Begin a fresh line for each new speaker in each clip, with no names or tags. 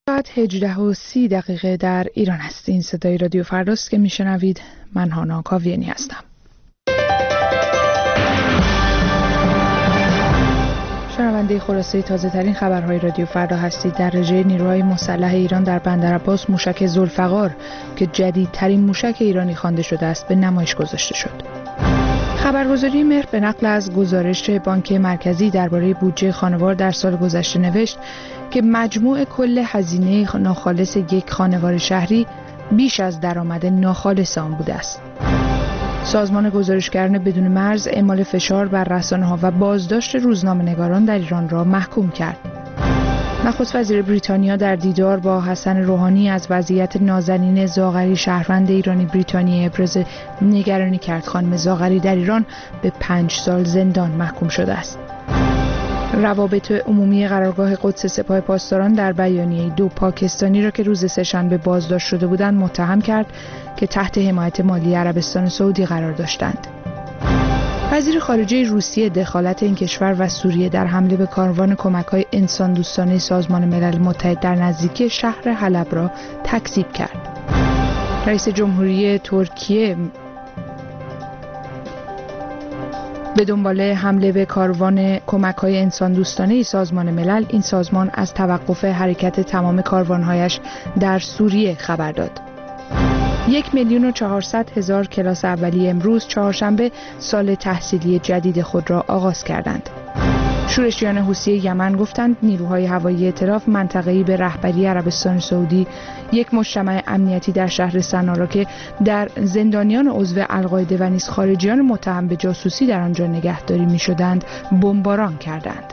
ساعت 18:30 در ایران است. این صدای رادیو فرداست که میشنوید. من هانا کاویانی هستم. شنونده خلاصه تازه ترین خبرهای رادیو فردا هستید. در رژه نیروهای مسلح ایران در بندرعباس موشک ذوالفقار که جدیدترین موشک ایرانی خوانده شده است به نمایش گذاشته شد. خبرگزاری مهر به نقل از گزارش بانک مرکزی درباره بودجه خانوار در سال گذشته نوشت که مجموع کل هزینه ناخالص یک خانوار شهری بیش از درآمد ناخالص آن بوده است. سازمان گزارشگران بدون مرز اعمال فشار بر رسانه‌ها و بازداشت روزنامه‌نگاران در ایران را محکوم کرد. نخست وزیر بریتانیا در دیدار با حسن روحانی از وضعیت نازنین زاغری شهروند ایرانی بریتانیایی ابراز نگرانی کرد. خانم زاغری در ایران به 5 سال زندان محکوم شده است. روابط عمومی قرارگاه قدس سپاه پاسداران در بیانیه 2 پاکستانی را که روز سه‌شنبه بازداشت شده بودند متهم کرد که تحت حمایت مالی عربستان سعودی قرار داشتند. وزیر خارجه روسیه دخالت این کشور و سوریه در حمله به کاروان کمک‌های انسان دوستانه سازمان ملل متحد در نزدیکی شهر حلب را تکذیب کرد. رئیس جمهوری ترکیه به دنبال حمله به کاروان کمک‌های انسان دوستانه سازمان ملل، این سازمان از توقف حرکت تمام کاروان‌هایش در سوریه خبر داد. 1,400,000 کلاس اولیه امروز چهارشنبه سال تحصیلی جدید خود را آغاز کردند. شورشیان حوثی یمن گفتند نیروهای هوایی ائتلاف منطقه‌ای به رهبری عربستان سعودی یک مجتمع امنیتی در شهر صنعا را که در زندانیان عضو القاعده و نیز خارجیان متهم به جاسوسی در آنجا نگهداری می‌شدند بمباران کردند.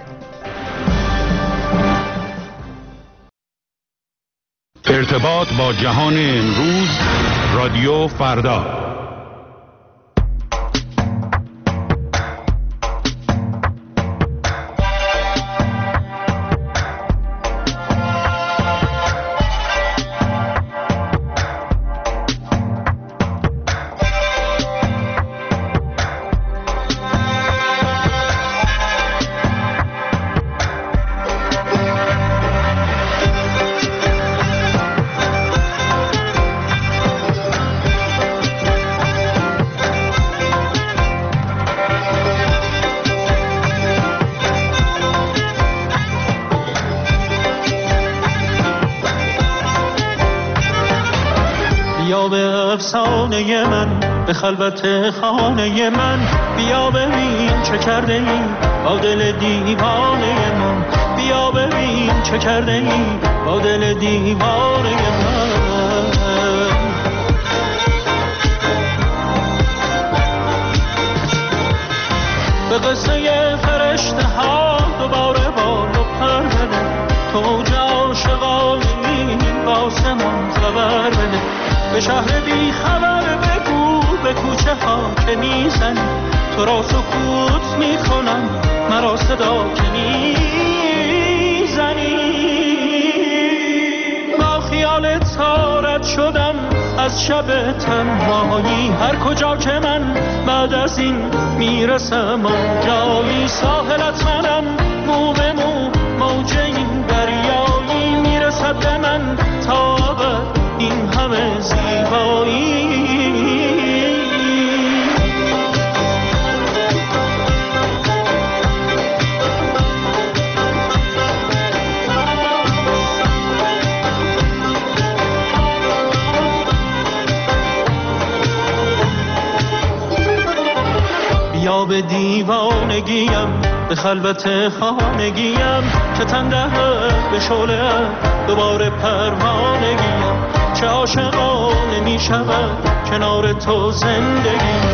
ارتباط با جهان امروز، رادیو فردا.
افسانه من به خلوت خانه من بیا ببین چه کرده ای با دل دیوانه من، بیا ببین چه کرده ای با دل دیوانه من. به قصه فرشته ها دوباره بال و پر بده، تو اوج عاشقانه واسمان خبر بده. به شهر بی خبر بگو به کوچه ها که میزنی، تو را سکوت میکنم مرا صدا که میزنی. با خیال تارت شدم از شب تنهایی، هر کجا که من بعد از این میرسم آنجایی. ساحلت منم مو به مو موج این دریایی، میرسد به من تا ابد این همه زیبایی. بیا به دیوانگیم به خلوت خانگیم، که تنده به شعله دوباره پروانگیم. چه عاشقانه می شود کنار تو زندگیم.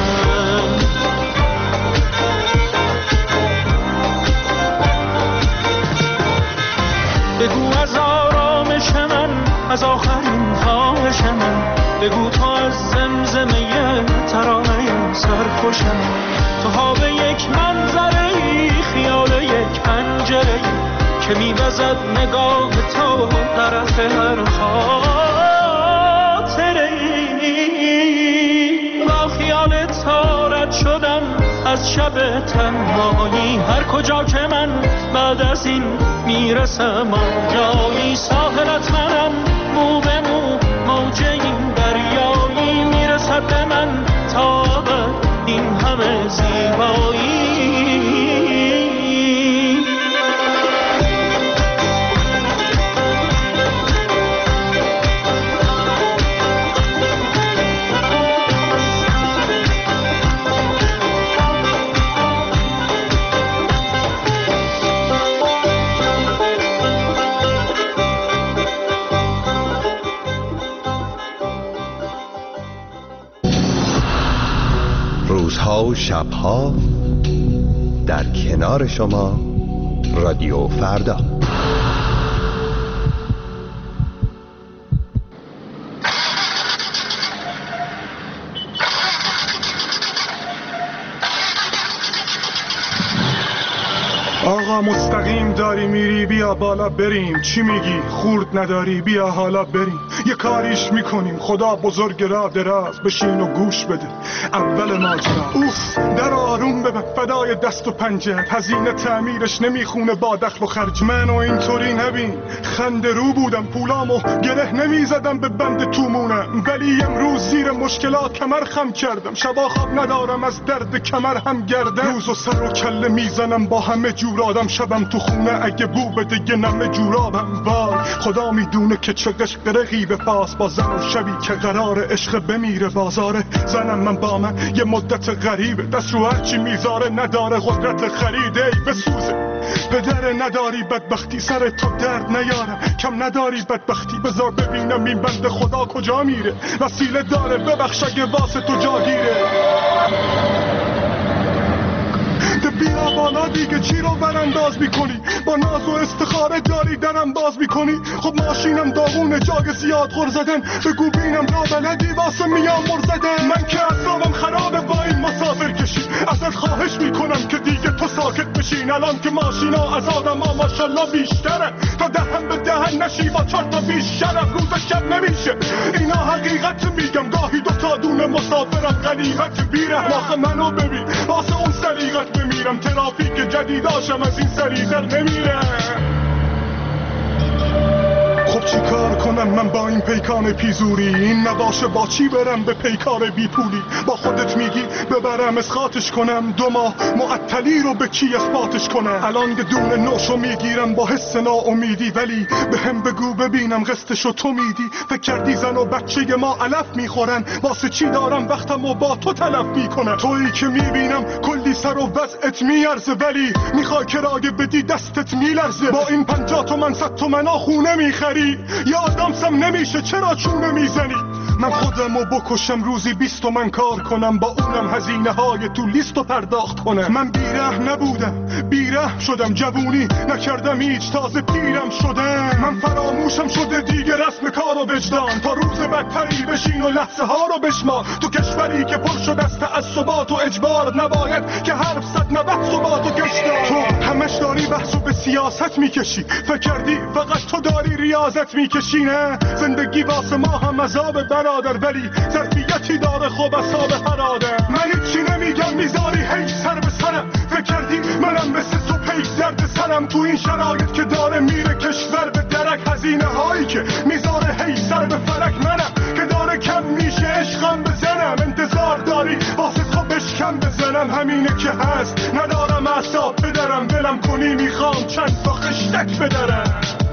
بگو از آرامش من، از آخرین خواهش من، بگو تو از زمزمه ترانه سرخوشم. تو خواب یک منظره، خیال یک پنجره که می‌وزد نگاه تو طرف هر خاطره. با خیال تارت شدم از شب تنهایی، هر کجا که من بعد از این میرسم آنجایی. ساحلت من
روزها و شبها در کنار شما رادیو فردا.
آقا مستقیم داری میری، بیا بالا بریم. چی میگی؟ خورد نداری؟ بیا حالا بریم. یه کاریش میکنیم، خدا بزرگ را دراز. بشین و گوش بده اول ماجرا. اوف در آروم ببن فدای دست و پنجه، هزینه تعمیرش نمیخونه با دخل و خرج. منو اینطوری نبین، خنده رو بودم، پولامو گره نمیزدم به بند تومونم، ولی امروز زیر مشکلات کمر خم کردم. شبا خواب ندارم از درد کمر هم گردم. روز و سر و کله میزنم با همه جور آدم. شبم تو خونه اگه بو بده یه نمه جورابم. وای خدا میدونه که چه قشق رقیب پاس با زن و شبی که قرار عشق بمیره بازاره. زنم من با من یه مدت غریبه، دست رو هرچی میذاره نداره قدرت خرید. ای بسوزه پدر نداری بدبختی، سر تو درد نیارم کم نداری بدبختی. بذار ببینم این بنده خدا کجا میره، وسیله داره ببخش اگه واسه تو جاگیره. بیا بالا دیگه، چی رو برانداز میکنی؟ با ناز و استخاره داری درم باز میکنی. خب ماشینم داغونه جاگ زیاد غر زدن، بگو بینم را بلدی واسه میام مر زدن. من که اصابم خرابه با این مسافر کشی، ازت خواهش میکنم که دیگه تو ساکت بشین. الان که ماشینا از آدم ها ماشالله بیشتره، تا دهن به دهن نشی با 4 تا بیش شرف. روز شب نمیشه اینا حقیقت میگم، گاهی 2 تا دونه مسافرم غنیمت بیره. واخه منو ببین واسه اون سریقت بمیرم، ترافیک جدیداشم از این سریع‌تر نمیره. خب چی کار کنم من با این پیکان پیزوری؟ این نباشه با چی برم به پیکار بی پولی؟ با خودت میگی ببرم اسقاطش کنم، 2 ماه معطلی رو به کی اثباتش کنم؟ الان یه دونه نوشو میگیرم با حس ناامیدی، ولی به هم بگو ببینم قسطشو تو میدی. فکر کردی زن و بچه ما علف میخورن، واسه چی دارم وقتمو با تو تلف میکنم؟ تویی که میبینم کلی سر و وضعت میارزه، ولی میخوای کرایه بدی دستت میلرزه. با این 50 تومن 100 تومن خونه میخری، یا آدمسم نمیشه چرا چونه میزنی؟ من خودمو بکشم روزی 20 تومن کار کنم، با اونم هزینه های تو لیستو پرداخت کنم. من بیره نبودم بیره شدم، جوونی نکردم هیچ تازه پیرم شدم. من فراموشم شده دیگه رسم کار و وجدان، تا روز بدتری بشین و لحظه ها رو بشمار. تو کشوری که پر شده از تعصبات و اجبار، نباید که حرف زد نبت ثبات و گشتار. تو همش داری بحثو به سیاست میکشی، فکر کردی فقط تو داری ریاضت میکشی؟ نه زندگی واسه ما هم عذاب برادر، ولی ظرفیتی داره خوب اصاب هر آدم. من هیچی نمیگم میذاری هی سر به سرم، فکر کردی منم مثل تو پیک درد سرم؟ تو این شرایط که داره میره کشور به درک، هزینه هایی که میذاره هی سر به فرک. منم که داره کم میشه عشقم بزنم، انتظار داری واسه تو بشکم بزنم؟ همینه که هست ندارم اعصاب بدرم، دلم کنی میخوام چند تا خشتک بدرم.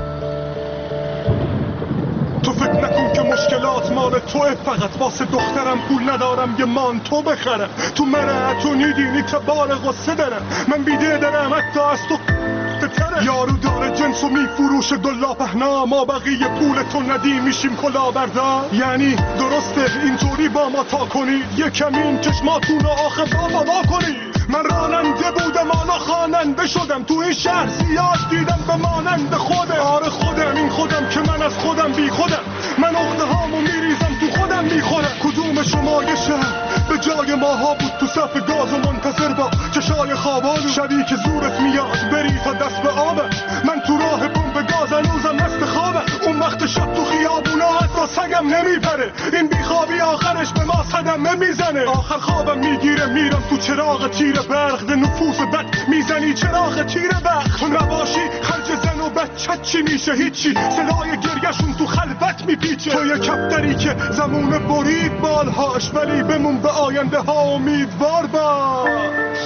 تو فکر نکن که مشکلات مال توه، فقط واسه دخترم پول ندارم یه مانتو بخرم. تو من تو نیدینی تبار غصه دارم، من بیده دارم حتی از تو تره. یارو داره جنسو میفروشه دلا پهنا، ما بقیه پول تو ندیم میشیم کلا بردار. یعنی درسته اینطوری با ما تا کنید، یه کمین چشماتونو آخه بابا کنید. من راننده بودم حالا خواننده شدم، تو این شهر زیاد دیدم به مانند خودم. آره خودم این خودم که من از خودم بی خودم، من عقده هامو میریزم تو خودم میخورم. کدوم شما یه شهر به جای ماها بود تو صف گاز و منتظر با چشای خوابالو، شبی که زورت میاد بری تا دست به آبم. من تو راه پمپ گاز هنوزم مست خوابم، اون وقت شب تو خیابونا حتی سگم نمیپره. این بیخوابی آخرش به ما صدمه میزنه، آخر خوابم میگیره میرم تو چراغ تیر برق، ده نفوس بد میزنی چراغ تیر برق. تو نباشی خرج زن و بچت چی میشه؟ هیچی، صدای گریهشون تو خلوت میپیچه. تو یه کفتری که زمونه برید بالهاش، ولی بمون به آینده ها امیدوار باش.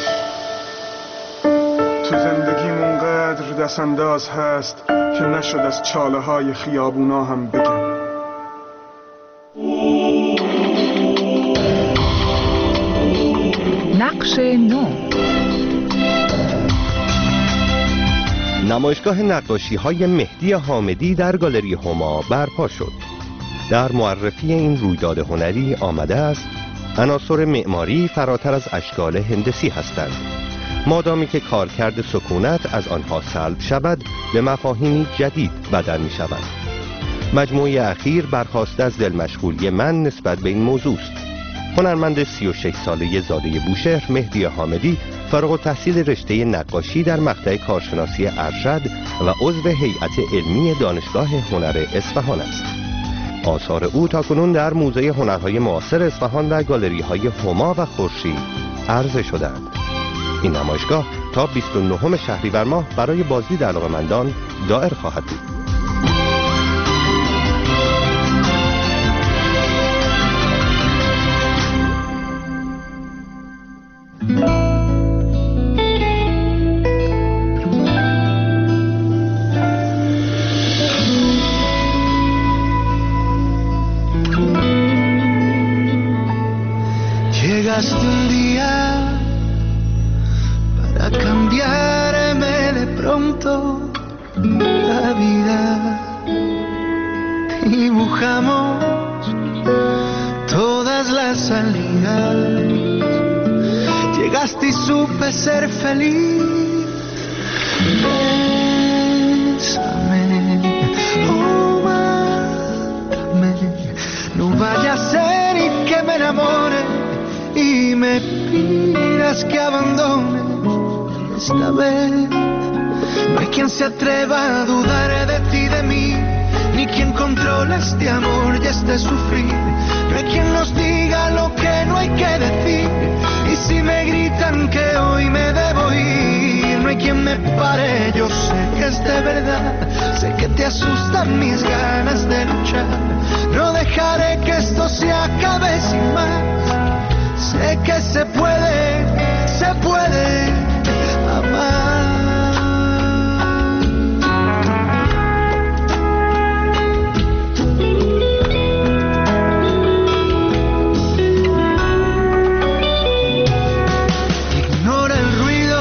تو زندگیمون قدر دست انداز هست که نشد از چاله های خیابونا هم بگم.
نقش نو.
نمایشگاه نقاشی‌های مهدی حامدی در گالری هما برپا شد. در معرفی این رویداد هنری آمده است عناصر معماری فراتر از اشکال هندسی هستند. مادامی که کارکرد سکونت از آنها سلب شود، به مفاهیمی جدید بدل می شود. مجموعه اخیر برخاسته از دلمشغولی من نسبت به این موضوع است. هنرمند 36 ساله زاده بوشهر مهدی حامدی فارغ التحصیل رشته نقاشی در مقطع کارشناسی ارشد و عضو هیئت علمی دانشگاه هنر اصفهان است. آثار او تاکنون در موزه هنرهای معاصر اصفهان و گالری‌های هما و خورشید عرضه شدند. این نمایشگاه تا 29 شهریور ماه برای بازدید علاقه‌مندان دائر خواهد بود.
Llegaste un día para cambiarme de pronto la vida. Dibujamos todas las salidas. Llegaste y supe ser feliz. Bésame, oh, mátame. No vaya a ser y que me enamore y me pidas que abandone. Esta vez no hay quien se atreva a dudar de ti, de mí, ni quien controle este amor y este sufrir. No hay quien nos diga lo que no hay que decir. Y si me gritan que hoy me debo ir, no hay quien me pare. Yo sé que es de verdad, sé que te asustan mis ganas de luchar. No dejaré que esto se acabe sin más. Sé que se puede amar. Ignora el ruido,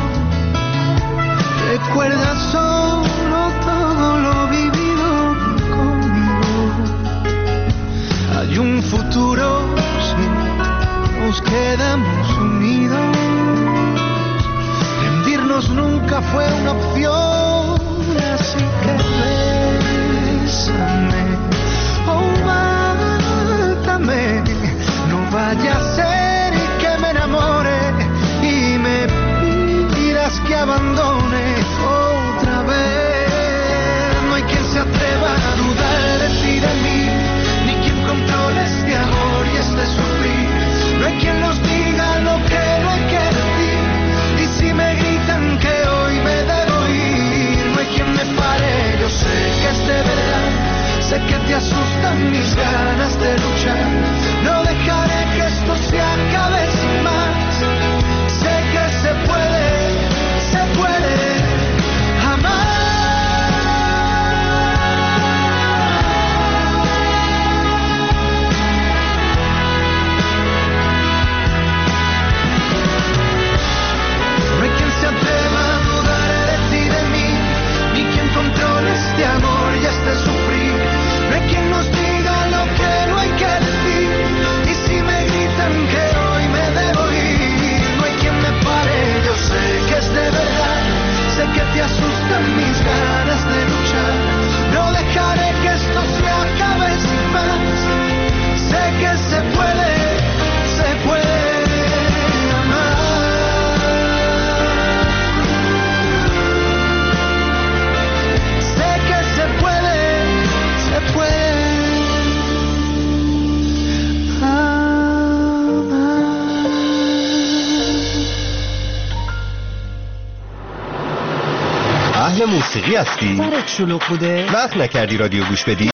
recuerda solo todo lo vivido conmigo. Hay un futuro, sí, nos quedamos unidos. Rendirnos nunca fue una opción, así que bésame, oh, mátame. No vaya a ser y que me enamore y me pidas que abandone otra vez. No hay quien se atreva a dudar de ti, de mí, ni quien controle este amor y este sufrir. No hay quien nos diga lo que no hay que decir. Y si me gritan que hoy me debo ir, no hay quien me pare. Yo sé que es de verdad, sé que te asustan mis ganas de luchar. No dejaré que esto se acabe sin más. Sé que se puede amar. Este amor y este sufrir, no hay quien nos diga lo que no hay que decir. Y si me gritan que hoy me debo ir, no hay quien me pare. Yo sé que es de verdad, sé que te asustan mis ganas de luchar. No dejaré que esto se acabe sin más. Sé que se puede amar.
اهل موسیقی هستی؟
سرت شلوغ بوده؟
وقت نکردی رادیو گوش بدی؟